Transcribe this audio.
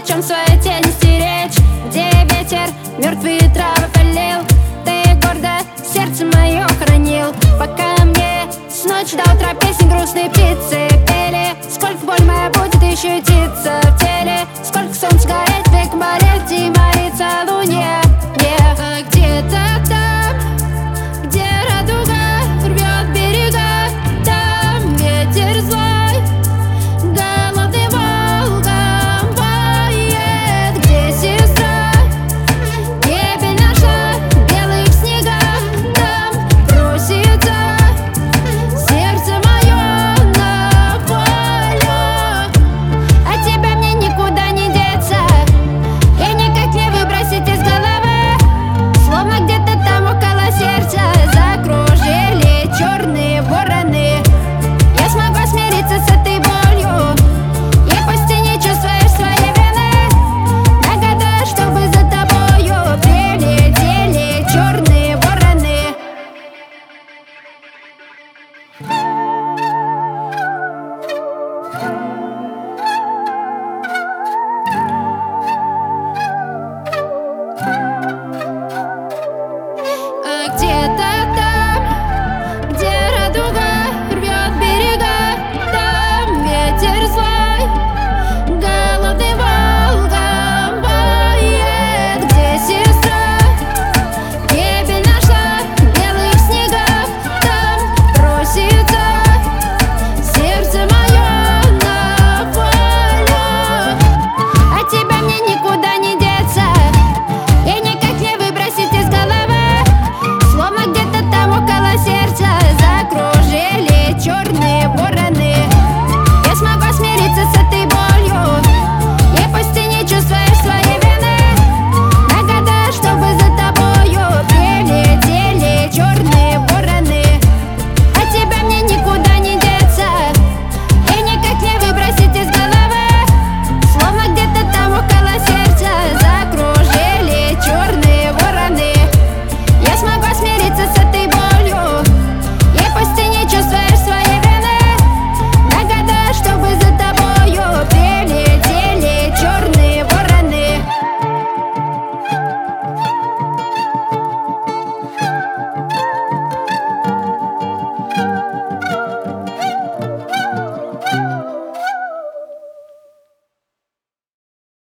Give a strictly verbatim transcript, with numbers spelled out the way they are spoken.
чем своей тени стеречь. Где ветер мертвые травы полил, ты гордо сердце мое хранил. Пока мне с ночи до утра песни грустные птицы пели. Сколько боль моя будет еще ютиться в теле, сколько солнце гореть, век болеть, и моя